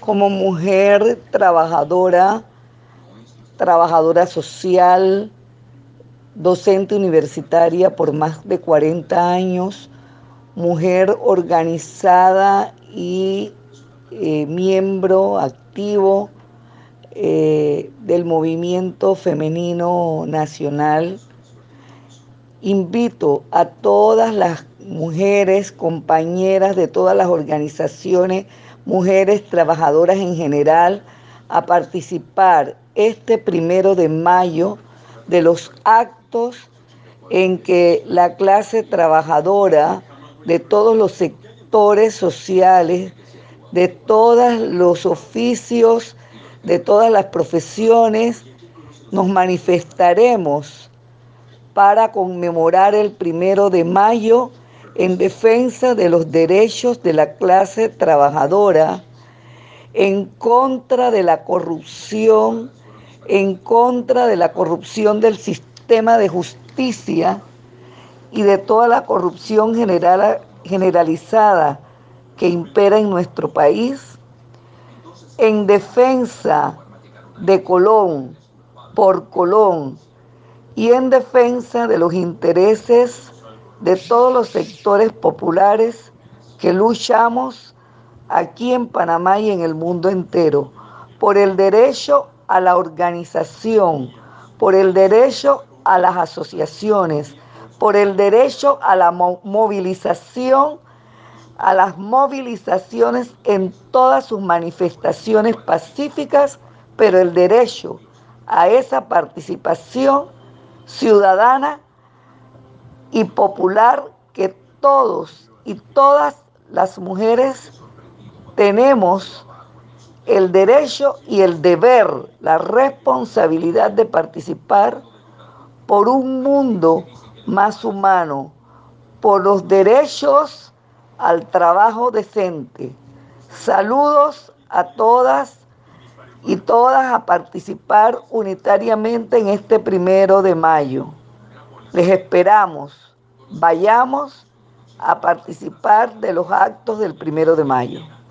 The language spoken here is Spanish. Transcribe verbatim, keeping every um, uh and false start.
Como mujer trabajadora, trabajadora social, docente universitaria por más de cuarenta años, mujer organizada y eh, miembro activo eh, del movimiento femenino nacional. Invito a todas las mujeres, compañeras de todas las organizaciones, mujeres trabajadoras en general, a participar este primero de mayo de los actos en que la clase trabajadora de todos los sectores sociales, de todos los oficios, de todas las profesiones, nos manifestaremos para conmemorar el primero de mayo en defensa de los derechos de la clase trabajadora, en contra de la corrupción, en contra de la corrupción del sistema de justicia y de toda la corrupción general, generalizada que impera en nuestro país, en defensa de Colón, por Colón, y en defensa de los intereses de todos los sectores populares que luchamos aquí en Panamá y en el mundo entero, por el derecho a la organización, por el derecho a las asociaciones, por el derecho a la mo- movilización, a las movilizaciones en todas sus manifestaciones pacíficas, pero el derecho a esa participación ciudadana y popular que todos y todas las mujeres tenemos el derecho y el deber, la responsabilidad de participar por un mundo más humano, por los derechos al trabajo decente. Saludos a todas y todas a participar unitariamente en este primero de mayo. Les esperamos. Vayamos a participar de los actos del primero de mayo.